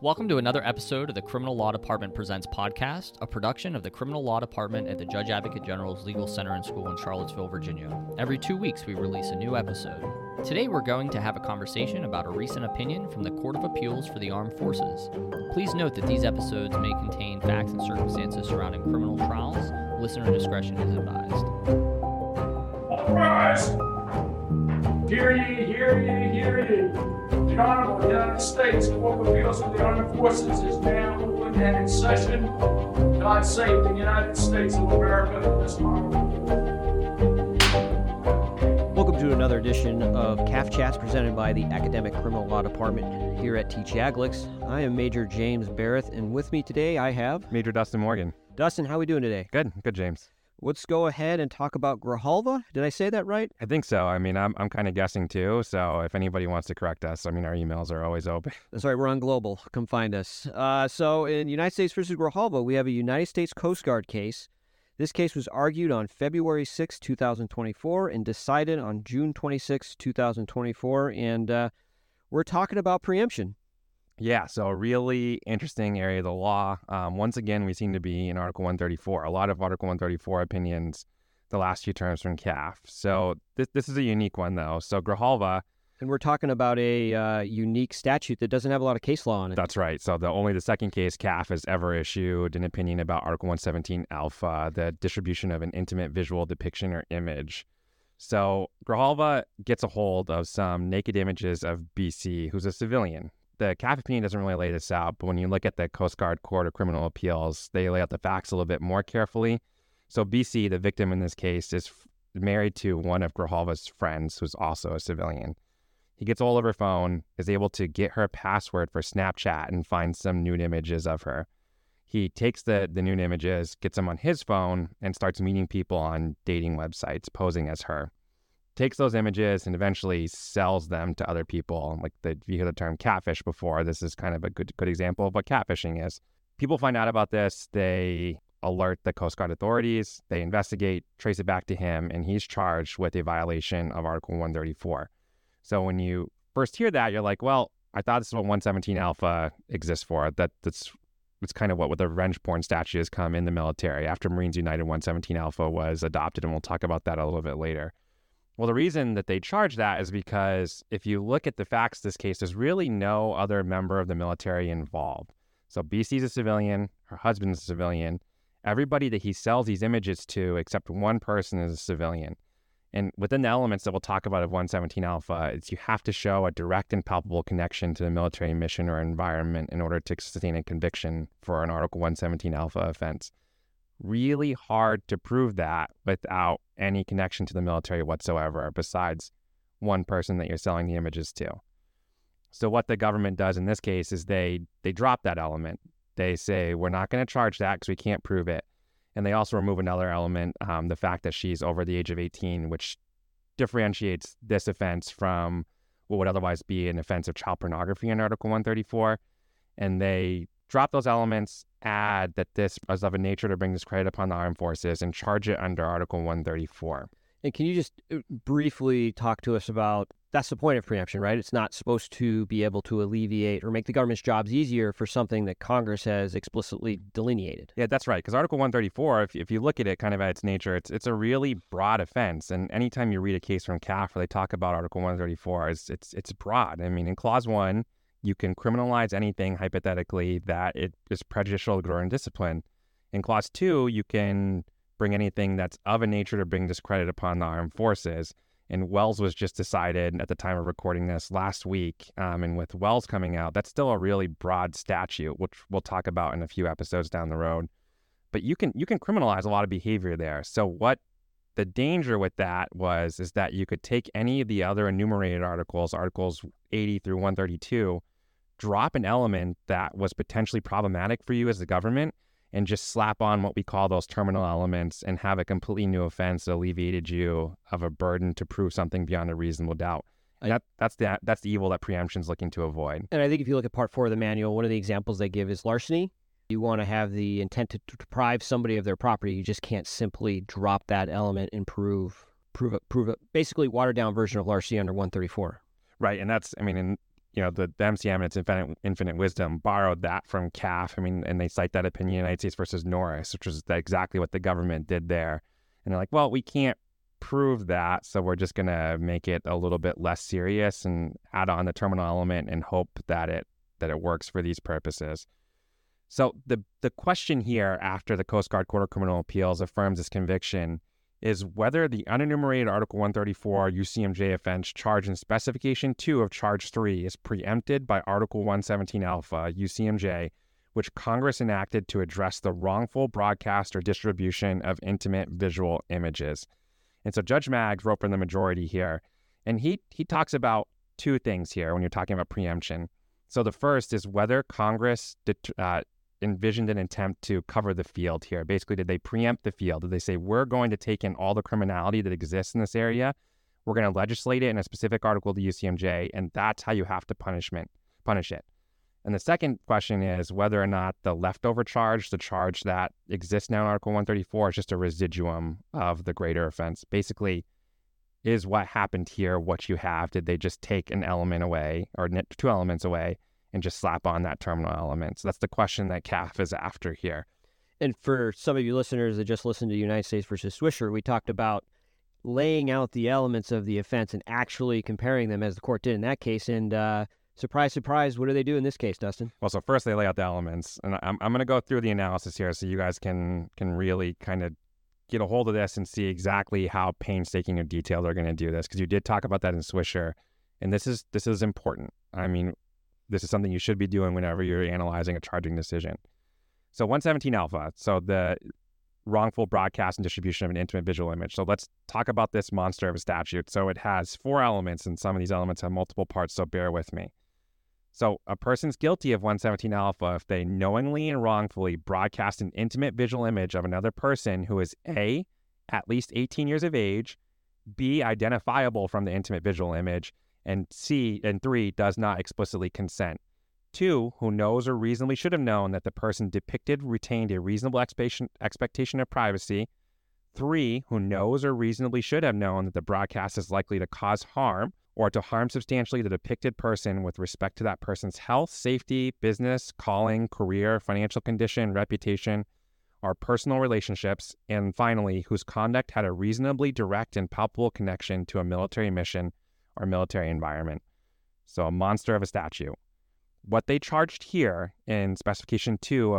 Welcome to another episode of the Criminal Law Department Presents podcast, a production of the Criminal Law Department at the Judge Advocate General's Legal Center and School in Charlottesville, Virginia. Every 2 weeks, we release a new episode. Today, we're going to have a conversation about a recent opinion from the Court of Appeals for the Armed Forces. Please note that these episodes may contain facts and circumstances surrounding criminal trials. Listener discretion is advised. All rise! Hear ye, hear ye, hear ye. The Honorable United States Court of Appeals of the Armed Forces is now open and in session. God save the United States of America and this honorable. Welcome to another edition of CAF Chats presented by the Academic Criminal Law Department here at TCHAGLIX. I am Major James Barrett, and with me today I have... Major Dustin Morgan. Dustin, how are we doing today? Good, James. Let's go ahead and talk about Grijalva. Did I say that right? I think so. I mean, I'm kind of guessing too, so if anybody wants to correct us, I mean, our emails are always open. That's right, we're on Global. Come find us. So in United States v. Grijalva, we have a United States Coast Guard case. This case was argued on February 6, 2024 and decided on June 26, 2024, and we're talking about preemption. Yeah, so a really interesting area of the law. Once again, we seem to be in Article 134. A lot of Article 134 opinions the last few terms from CAF. So this is a unique one, though. So Grijalva... And we're talking about a unique statute that doesn't have a lot of case law on it. That's right. So only the second case CAF has ever issued an opinion about Article 117 Alpha, the distribution of an intimate visual depiction or image. So Grijalva gets a hold of some naked images of BC, who's a civilian. The CAF opinion doesn't really lay this out, but when you look at the Coast Guard Court of Criminal Appeals, they lay out the facts a little bit more carefully. So BC, the victim in this case, is married to one of Grijalva's friends, who's also a civilian. He gets hold of her phone, is able to get her password for Snapchat and find some nude images of her. He takes the nude images, gets them on his phone, and starts meeting people on dating websites, posing as her. Takes those images and eventually sells them to other people. Like you heard the term catfish before. This is kind of a good example of what catfishing is. People find out about this. They alert the Coast Guard authorities. They investigate, trace it back to him, and he's charged with a violation of Article 134. So when you first hear that, you're like, well, I thought this is what 117 Alpha exists for. That's kind of what the revenge porn statute has come in the military after Marines United 117 Alpha was adopted, and we'll talk about that a little bit later. Well, the reason that they charge that is because if you look at the facts of this case, there's really no other member of the military involved. So BC's a civilian, her husband's a civilian. Everybody that he sells these images to, except one person, is a civilian. And within the elements that we'll talk about of 117 Alpha, you have to show a direct and palpable connection to the military mission or environment in order to sustain a conviction for an Article 117 Alpha offense. Really hard to prove that without any connection to the military whatsoever, besides one person that you're selling the images to. So what the government does in this case is they drop that element. They say, we're not going to charge that because we can't prove it. And they also remove another element, the fact that she's over the age of 18, which differentiates this offense from what would otherwise be an offense of child pornography in Article 134. And they drop those elements, add that this is of a nature to bring discredit upon the armed forces, and charge it under Article 134. And can you just briefly talk to us about, that's the point of preemption, right? It's not supposed to be able to alleviate or make the government's jobs easier for something that Congress has explicitly delineated. Yeah, that's right. Because Article 134, if you look at it kind of at its nature, it's a really broad offense. And anytime you read a case from CAF where they talk about Article 134, it's broad. I mean, in Clause 1, you can criminalize anything, hypothetically, that it is prejudicial to growing discipline. In Clause 2, you can bring anything that's of a nature to bring discredit upon the armed forces. And Wells was just decided at the time of recording this last week. And with Wells coming out, that's still a really broad statute, which we'll talk about in a few episodes down the road. But you can criminalize a lot of behavior there. So what the danger with that is that you could take any of the other enumerated articles 80 through 132, drop an element that was potentially problematic for you as the government, and just slap on what we call those terminal elements and have a completely new offense that alleviated you of a burden to prove something beyond a reasonable doubt. And that's the evil that preemption's looking to avoid. And I think if you look at Part 4 of the manual, one of the examples they give is larceny. You want to have the intent to deprive somebody of their property. You just can't simply drop that element and prove a basically watered down version of larceny under 134. Right, and that's, I mean, the MCM and its infinite wisdom borrowed that from CAF. I mean, and they cite that opinion, United States versus Norris, which was exactly what the government did there. And they're like, well, we can't prove that, so we're just going to make it a little bit less serious and add on the terminal element and hope that it works for these purposes. So the question here, after the Coast Guard Court of Criminal Appeals affirms this conviction, is whether the unenumerated Article 134 UCMJ offense charged in Specification 2 of Charge 3 is preempted by Article 117 Alpha UCMJ, which Congress enacted to address the wrongful broadcast or distribution of intimate visual images. And so Judge Maggs wrote for the majority here, and he talks about two things here when you're talking about preemption. So the first is whether Congress envisioned an attempt to cover the field here. Basically, did they preempt the field? Did they say, we're going to take in all the criminality that exists in this area, we're going to legislate it in a specific article of the UCMJ, and that's how you have to punish it? And the second question is whether or not the leftover charge, the charge that exists now in Article 134, is just a residuum of the greater offense. Basically, is what happened here what you have? Did they just take an element away, or two elements away, and just slap on that terminal element? So that's the question that CAF is after here. And for some of you listeners that just listened to United States versus Swisher, we talked about laying out the elements of the offense and actually comparing them, as the court did in that case. And surprise, surprise, what do they do in this case, Dustin? Well, so first they lay out the elements. And I'm going to go through the analysis here so you guys can really kind of get a hold of this and see exactly how painstaking and detailed they're going to do this, because you did talk about that in Swisher. And this is important. I mean, this is something you should be doing whenever you're analyzing a charging decision. So 117 Alpha, so the wrongful broadcast and distribution of an intimate visual image. So let's talk about this monster of a statute. So it has 4 elements, and some of these elements have multiple parts, so bear with me. So a person's guilty of 117 Alpha if they knowingly and wrongfully broadcast an intimate visual image of another person who is A, at least 18 years of age, B, identifiable from the intimate visual image, and 3, does not explicitly consent. 2, who knows or reasonably should have known that the person depicted retained a reasonable expectation of privacy. 3, who knows or reasonably should have known that the broadcast is likely to cause harm or to harm substantially the depicted person with respect to that person's health, safety, business, calling, career, financial condition, reputation, or personal relationships. And finally, whose conduct had a reasonably direct and palpable connection to a military mission or military environment. So a monster of a statute. What they charged here in Specification 2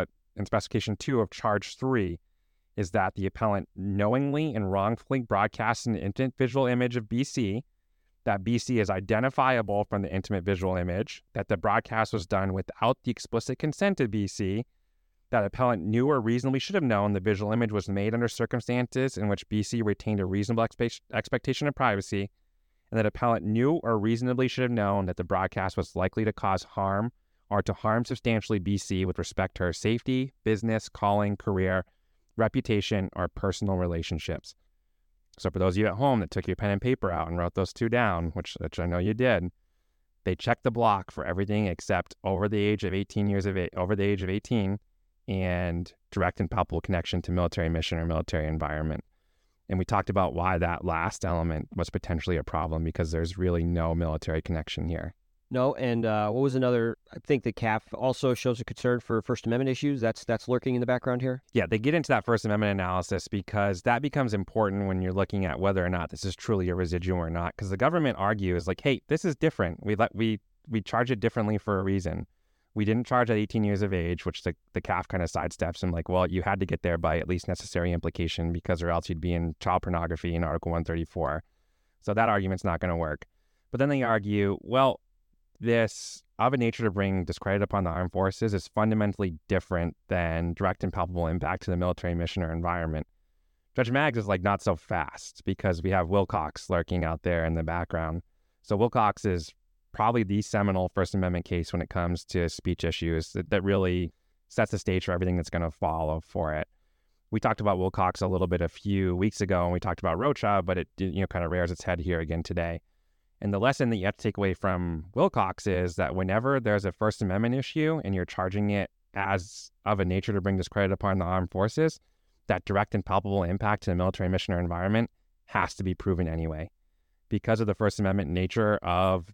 of Charge 3 is that the appellant knowingly and wrongfully broadcast an intimate visual image of BC, that BC is identifiable from the intimate visual image, that the broadcast was done without the explicit consent of BC, that appellant knew or reasonably should have known the visual image was made under circumstances in which BC retained a reasonable expectation of privacy, and that appellant knew or reasonably should have known that the broadcast was likely to cause harm or to harm substantially BC with respect to her safety, business, calling, career, reputation, or personal relationships. So for those of you at home that took your pen and paper out and wrote those 2 down, which I know you did, they checked the block for everything except over the age of 18 and direct and palpable connection to military mission or military environment. And we talked about why that last element was potentially a problem, because there's really no military connection here. No, and what was another? I think the CAF also shows a concern for First Amendment issues. That's lurking in the background here. Yeah, they get into that First Amendment analysis because that becomes important when you're looking at whether or not this is truly a residuum or not. Because the government argues like, hey, this is different. We charge it differently for a reason. We didn't charge at 18 years of age, which the CAF kind of sidesteps and like, well, you had to get there by at least necessary implication because or else you'd be in child pornography in Article 134. So that argument's not going to work. But then they argue, well, this of a nature to bring discredit upon the armed forces is fundamentally different than direct and palpable impact to the military mission or environment. Judge Maggs is like not so fast because we have Wilcox lurking out there in the background. So Wilcox is probably the seminal First Amendment case when it comes to speech issues that really sets the stage for everything that's going to follow for it. We talked about Wilcox a little bit a few weeks ago, and we talked about Rocha, but it kind of rears its head here again today. And the lesson that you have to take away from Wilcox is that whenever there's a First Amendment issue and you're charging it as of a nature to bring discredit upon the armed forces, that direct and palpable impact to the military mission or environment has to be proven anyway. Because of the First Amendment nature of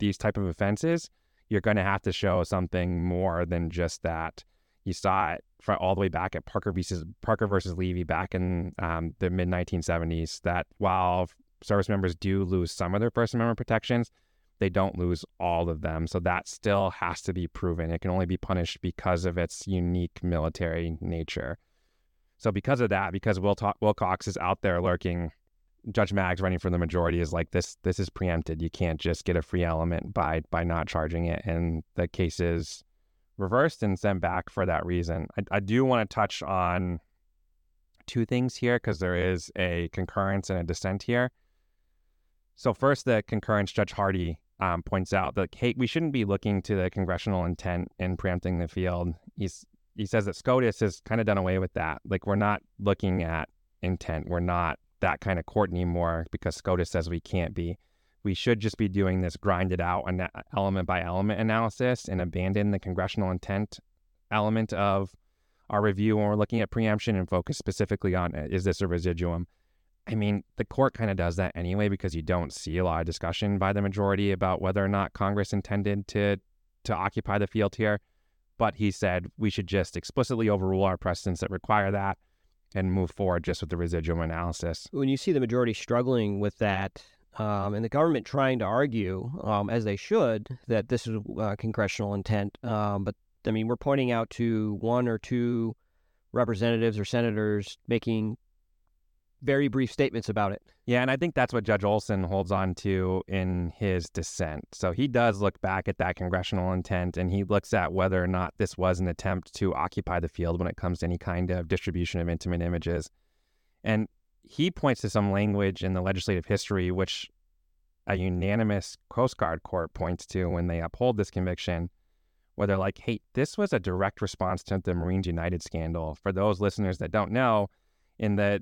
these type of offenses, you're going to have to show something more than just that. You saw it all the way back at Parker versus Levy back in the mid 1970s, that while service members do lose some of their First Amendment protections, they don't lose all of them. So that still has to be proven. It can only be punished because of its unique military nature. So because of that, because Wilcox is out there lurking, Judge Maggs running for the majority is like, this is preempted. You can't just get a free element by not charging it. And the case is reversed and sent back for that reason. I do want to touch on two things here because there is a concurrence and a dissent here. So first, the concurrence, Judge Hardy points out that, hey, we shouldn't be looking to the congressional intent in preempting the field. He says that SCOTUS has kind of done away with that. Like, we're not looking at intent. We're not that kind of court anymore because SCOTUS says we can't be. We should just be doing this grinded out element by element analysis and abandon the congressional intent element of our review when we're looking at preemption and focus specifically on, is this a residuum? I mean, the court kind of does that anyway because you don't see a lot of discussion by the majority about whether or not Congress intended to occupy the field here. But he said we should just explicitly overrule our precedents that require that and move forward just with the residuum analysis. When you see the majority struggling with that, and the government trying to argue, as they should, that this is congressional intent, but I mean, we're pointing out to one or two representatives or senators making very brief statements about it. Yeah, and I think that's what Judge Olson holds on to in his dissent. So he does look back at that congressional intent, and he looks at whether or not this was an attempt to occupy the field when it comes to any kind of distribution of intimate images. And he points to some language in the legislative history, which a unanimous Coast Guard court points to when they uphold this conviction, where they're like, hey, this was a direct response to the Marines United scandal. For those listeners that don't know, in the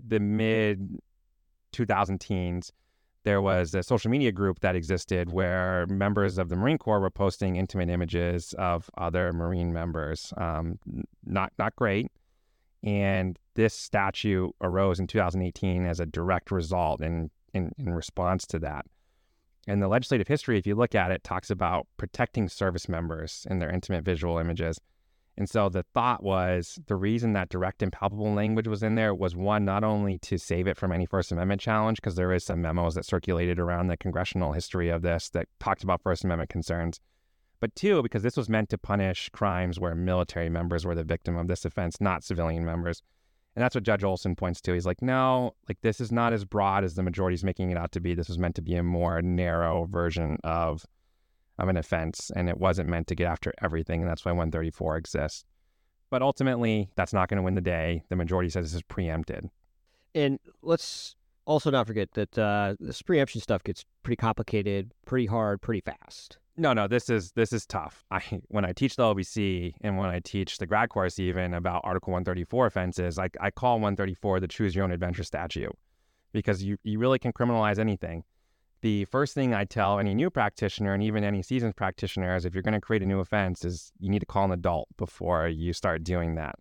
mid-2000 teens, there was a social media group that existed where members of the Marine Corps were posting intimate images of other Marine members. Not great. And this statute arose in 2018 as a direct result in response to that. And the legislative history, if you look at it, talks about protecting service members and their intimate visual images. And so the thought was the reason that direct and palpable language was in there was, one, not only to save it from any First Amendment challenge, because there is some memos that circulated around the congressional history of this that talked about First Amendment concerns, but two, because this was meant to punish crimes where military members were the victim of this offense, not civilian members. And that's what Judge Olson points to. He's like, no, like, this is not as broad as the majority's making it out to be. This was meant to be a more narrow version of an offense, and it wasn't meant to get after everything, and that's why 134 exists. But ultimately, that's not going to win the day. The majority says this is preempted. And let's also not forget that this preemption stuff gets pretty complicated, pretty hard, pretty fast. No, this is tough. When I teach the OVC and when I teach the grad course even about Article 134 offenses, I call 134 the choose your own adventure statute, because you really can criminalize anything. The first thing I tell any new practitioner and even any seasoned practitioner is, if you're going to create a new offense, is you need to call an adult before you start doing that.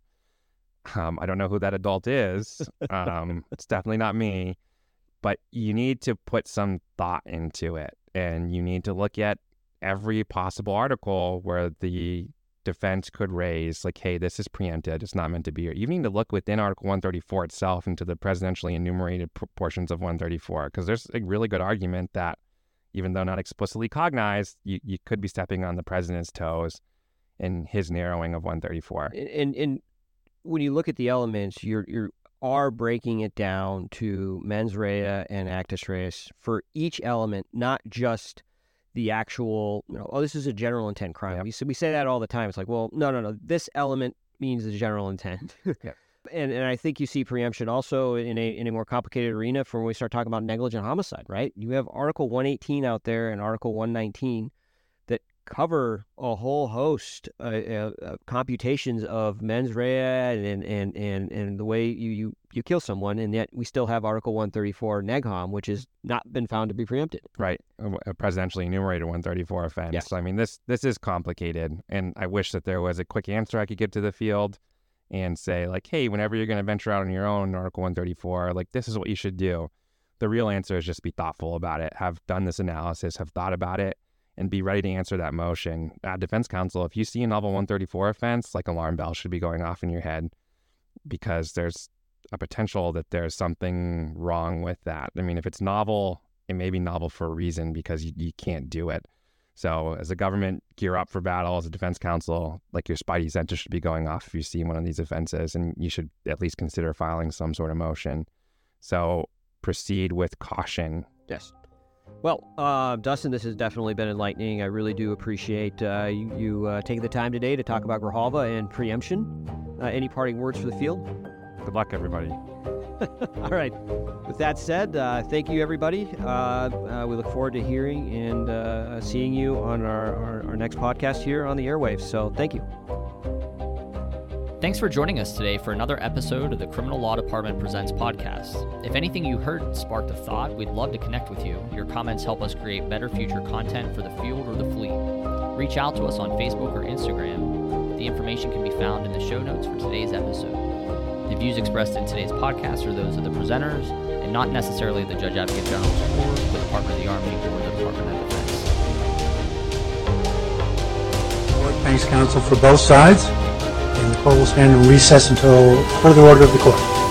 I don't know who that adult is. It's definitely not me. But you need to put some thought into it, and you need to look at every possible article where the defense could raise, like, hey, this is preempted, it's not meant to be here. You need to look within Article 134 itself into the presidentially enumerated portions of 134, because there's a really good argument that, even though not explicitly cognized, you could be stepping on the president's toes in his narrowing of 134. And when you look at the elements, you are breaking it down to mens rea and actus reus for each element, not just the actual, this is a general intent crime. Yep. We say that all the time. It's like, well, no. This element means the general intent. Yep. And I think you see preemption also in a more complicated arena for when we start talking about negligent homicide, right? You have Article 118 out there and Article 119 that cover a whole host of computations of mens rea and the way you kill someone, and yet we still have Article 134 neg hom, which has not been found to be preempted. Right, a presidentially enumerated 134 offense. Yes. I mean, this is complicated, and I wish that there was a quick answer I could give to the field and say, like, hey, whenever you're going to venture out on your own, Article 134, like, this is what you should do. The real answer is just be thoughtful about it, have done this analysis, have thought about it, and be ready to answer that motion. Defense counsel, if you see a novel 134 offense, like alarm bells should be going off in your head, because there's a potential that there's something wrong with that. I mean, if it's novel, it may be novel for a reason, because you can't do it. So as a government, gear up for battle. As a defense counsel, like, your spidey senses should be going off if you see one of these offenses, and you should at least consider filing some sort of motion. So proceed with caution. Yes. Well, Dustin, this has definitely been enlightening. I really do appreciate you taking the time today to talk about Grijalva and preemption. Any parting words for the field? Good luck, everybody. All right. With that said, thank you, everybody. We look forward to hearing and seeing you on our next podcast here on the airwaves. So thank you. Thanks for joining us today for another episode of the Criminal Law Department Presents podcast. If anything you heard sparked a thought, we'd love to connect with you. Your comments help us create better future content for the field or the fleet. Reach out to us on Facebook or Instagram. The information can be found in the show notes for today's episode. The views expressed in today's podcast are those of the presenters and not necessarily the Judge Advocate General's Court, the Department of the Army, or the Department of Defense. Thanks, counsel, for both sides. And the court will stand in recess until further order of the court.